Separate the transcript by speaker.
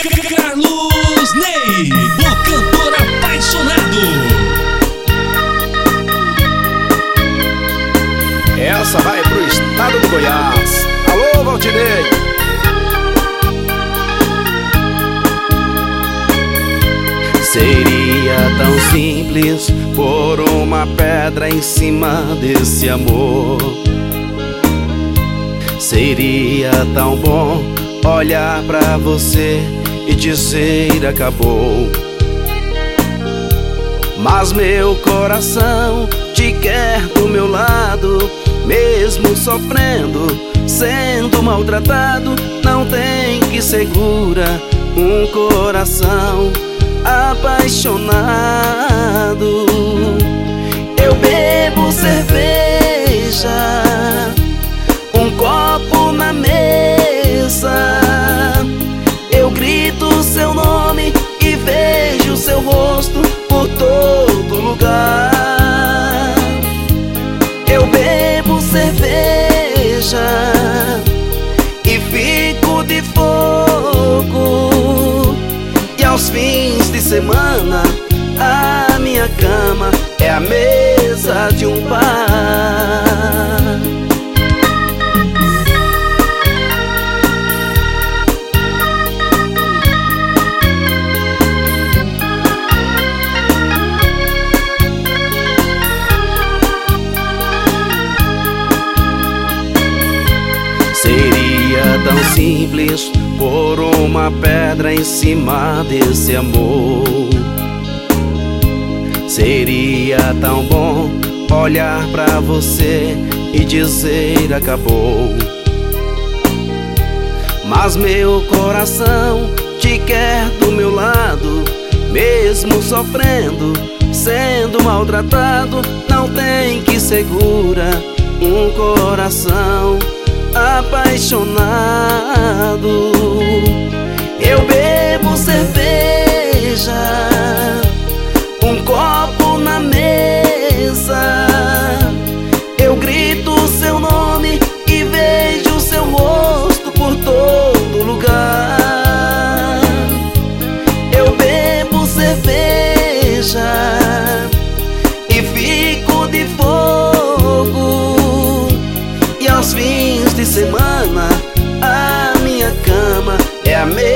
Speaker 1: Carlos Ney, o cantor apaixonado.
Speaker 2: Essa vai pro estado do Goiás. Alô, Valdinei. Seria tão simples pôr uma pedra em cima desse amor. Seria tão bom olhar pra você e dizer acabou. Mas meu coração te quer do meu lado, mesmo sofrendo, sendo maltratado. Não tem que segura um coração apaixonado. Eu bebo cerveja, um copo na mesa, eu grito seu nome e vejo seu rosto por todo lugar. Eu bebo cerveja e fico de fogo, e aos fins de semana a minha cama é a mesa de um bar. Seria tão simples pôr uma pedra em cima desse amor. Seria tão bom olhar pra você e dizer acabou. Mas meu coração te quer do meu lado, mesmo sofrendo, sendo maltratado. Não tem que segura um coração apaixonado. Eu bebo cerveja, um copo na mesa, eu grito seu nome e vejo seu rosto por todo lugar. Eu bebo cerveja e fico de fogo, e aos fins de semana a minha cama é a mesma